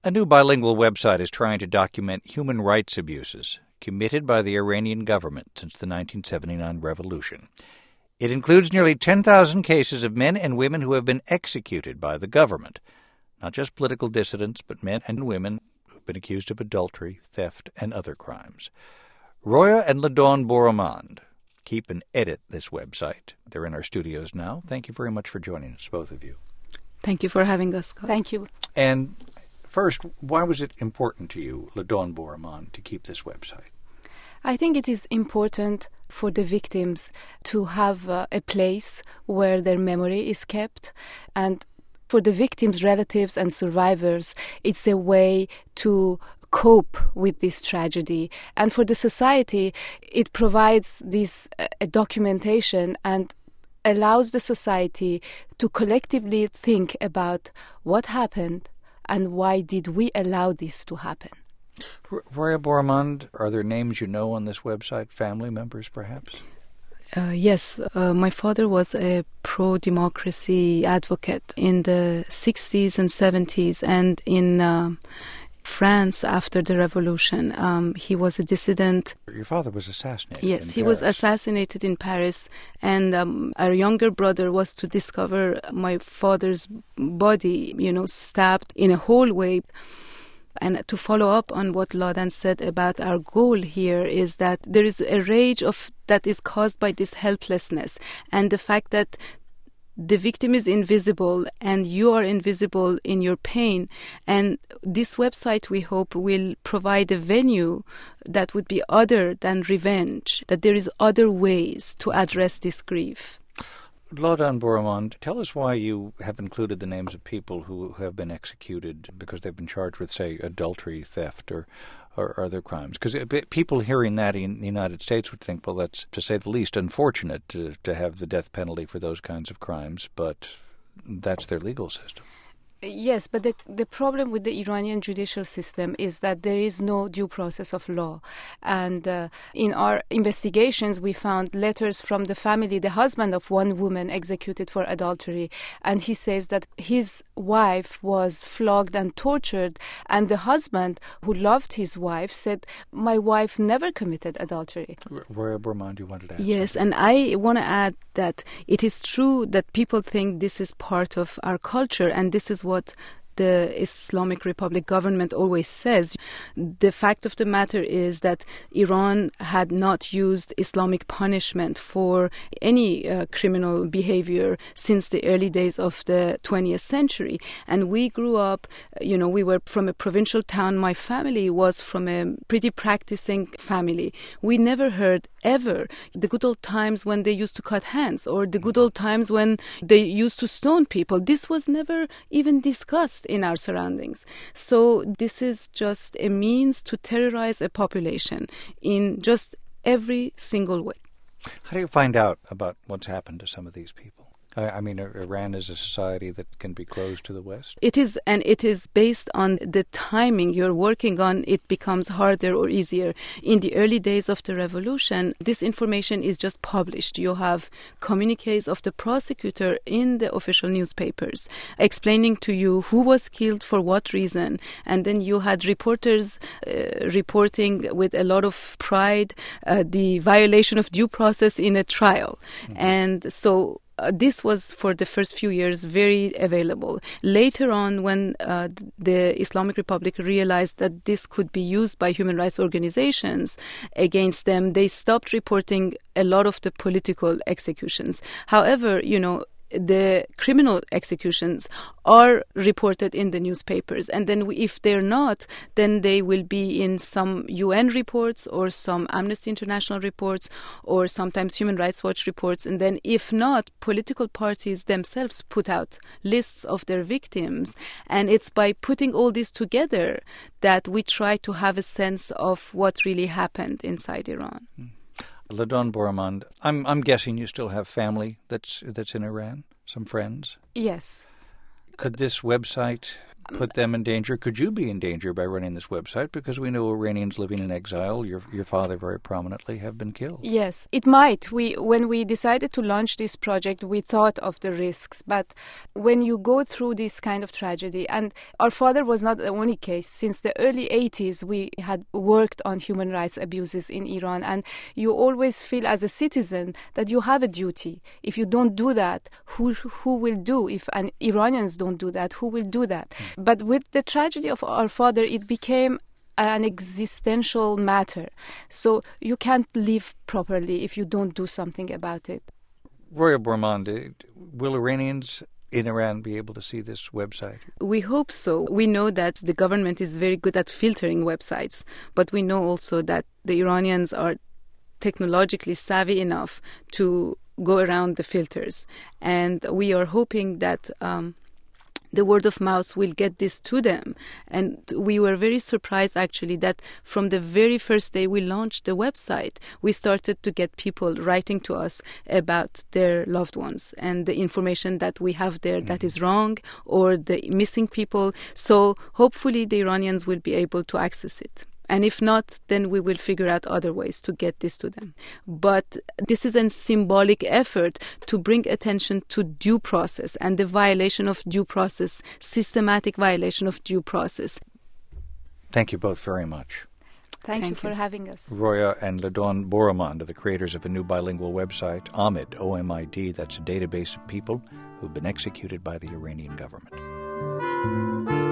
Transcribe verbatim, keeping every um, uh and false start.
A new bilingual website is trying to document human rights abuses committed by the Iranian government since the nineteen seventy-nine revolution. It includes nearly ten thousand cases of men and women who have been executed by the government. Not just political dissidents, but men and women who've been accused of adultery, theft, and other crimes. Roya and LaDawn Bouromand keep and edit this website. They're in our studios now. Thank you very much for joining us, both of you. Thank you for having us, Scott. Thank you. And first, why was it important to you, LaDawn Bouromand, to keep this website? I think it is important for the victims to have uh, a place where their memory is kept. And for the victims' relatives and survivors, it's a way to cope with this tragedy. And for the society, it provides this uh, documentation and allows the society to collectively think about what happened and why did we allow this to happen. Roya Bouromand, are there names you know on this website, family members perhaps? Uh, yes, uh, my father was a pro-democracy advocate in the sixties and seventies, and in uh, France after the revolution. Um, he was a dissident. Your father was assassinated Yes, in he Paris. was assassinated in Paris, and um, our younger brother was to discover my father's body, you know, stabbed in a hallway. And to follow up on what LaDawn said about our goal here is that there is a rage of that is caused by this helplessness and the fact that the victim is invisible and you are invisible in your pain. And this website, we hope, will provide a venue that would be other than revenge, that there is other ways to address this grief. LaDawn Bouromand, tell us why you have included the names of people who have been executed because they've been charged with, say, adultery, theft, or, or other crimes. Because people hearing that in the United States would think, well, that's, to say the least, unfortunate to, to have the death penalty for those kinds of crimes, but that's their legal system. Yes, but the the problem with the Iranian judicial system is that there is no due process of law. And uh, in our investigations, we found letters from the family, the husband of one woman executed for adultery. And he says that his wife was flogged and tortured. And the husband, who loved his wife, said, my wife never committed adultery. Roya Bouromand, you wanted to add Yes, something? and I want to add that it is true that people think this is part of our culture, and this is what the Islamic Republic government always says. The fact of the matter is that Iran had not used Islamic punishment for any uh, criminal behavior since the early days of the twentieth century. And we grew up, you know, we were from a provincial town. My family was from a pretty practicing family. We never heard ever the good old times when they used to cut hands or the good old times when they used to stone people. This was never even discussed in our surroundings. So this is just a means to terrorize a population in just every single way. How do you find out about what's happened to some of these people? I, I mean, Iran is a society that can be closed to the West. It is, and it is based on the timing you're working on. It becomes harder or easier. In the early days of the revolution, this information is just published. You have communiques of the prosecutor in the official newspapers explaining to you who was killed for what reason. And then you had reporters uh, reporting with a lot of pride uh, the violation of due process in a trial. Mm-hmm. And so Uh, this was, for the first few years, very available. Later on, when uh, the Islamic Republic realized that this could be used by human rights organizations against them, they stopped reporting a lot of the political executions. However, you know, the criminal executions are reported in the newspapers, and then we, if they're not, then they will be in some U N reports or some Amnesty International reports or sometimes Human Rights Watch reports, and then if not, political parties themselves put out lists of their victims, and it's by putting all this together that we try to have a sense of what really happened inside Iran. Mm. LaDawn Bouromand, I'm I'm guessing you still have family that's that's in Iran, some friends. Yes. Could this website put them in danger? Could you be in danger by running this website? Because we know Iranians living in exile, your your father very prominently, have been killed. Yes, it might. We when we decided to launch this project, we thought of the risks. But when you go through this kind of tragedy, and our father was not the only case. Since the early eighties, we had worked on human rights abuses in Iran, and you always feel as a citizen that you have a duty. If you don't do that, who who will do? If an Iranians don't do that, who will do that? Mm. But with the tragedy of our father, it became an existential matter. So you can't live properly if you don't do something about it. Roya Boroumand, will Iranians in Iran be able to see this website? We hope so. We know that the government is very good at filtering websites, but we know also that the Iranians are technologically savvy enough to go around the filters. And we are hoping that um, the word of mouth will get this to them. And we were very surprised, actually, that from the very first day we launched the website, we started to get people writing to us about their loved ones and the information that we have there mm-hmm. that is wrong, or the missing people. So hopefully the Iranians will be able to access it. And if not, then we will figure out other ways to get this to them. But this is a symbolic effort to bring attention to due process and the violation of due process, systematic violation of due process. Thank you both very much. Thank, Thank you for you. having us. Roya and Ladon Boroumand are the creators of a new bilingual website, OMID, O M I D. That's a database of people who've been executed by the Iranian government.